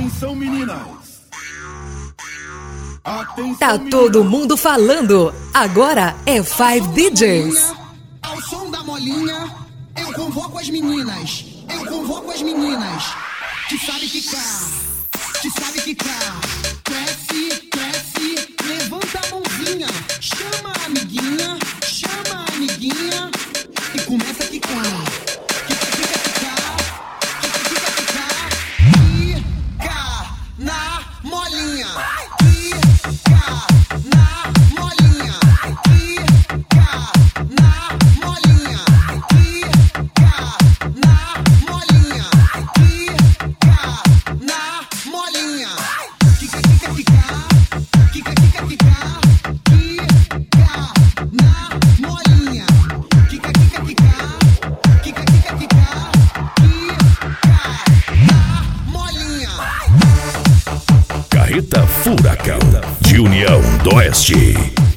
Atenção, meninas. Atenção, Tá todo mundo falando. Agora é 5 DJs. Ao som da molinha, eu convoco as meninas. Eu convoco as meninas. Que sabe quicar, que sabe quicar. Cresce, cresce, levanta a mãozinha. Chama a amiguinha e começa a quicar. Carreta Furacão de União do Oeste.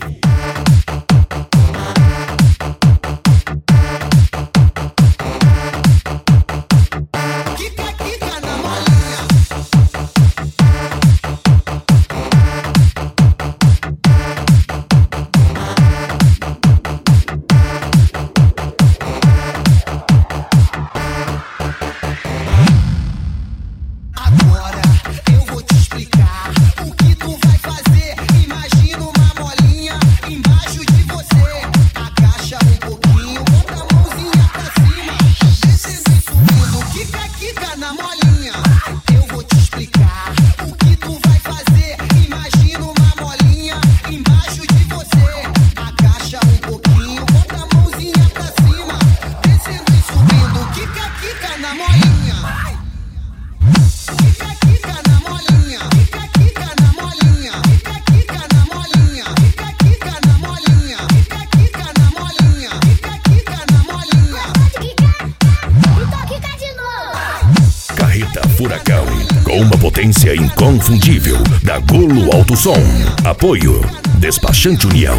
Furacão, com uma potência inconfundível, da Golo Alto Som. Apoio Despachante União.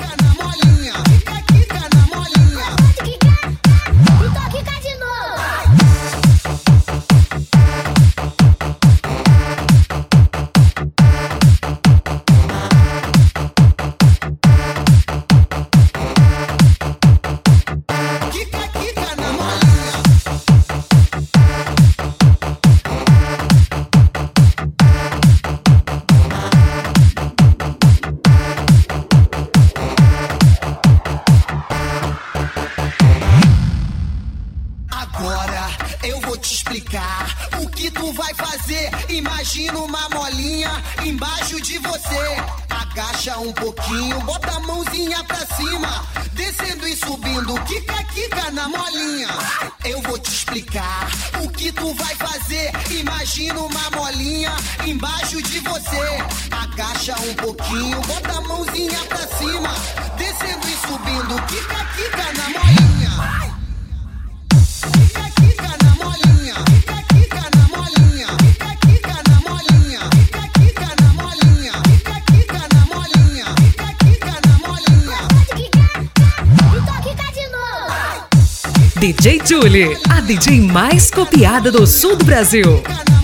O que tu vai fazer? Imagina uma molinha embaixo de você. Agacha um pouquinho, bota a mãozinha pra cima, descendo e subindo, quica, quica na molinha. Eu vou te explicar o que tu vai fazer. Imagina uma molinha embaixo de você. Agacha um pouquinho, bota a mãozinha pra cima, descendo e subindo, quica, quica na molinha. DJ Julie, a DJ mais copiada do sul do Brasil.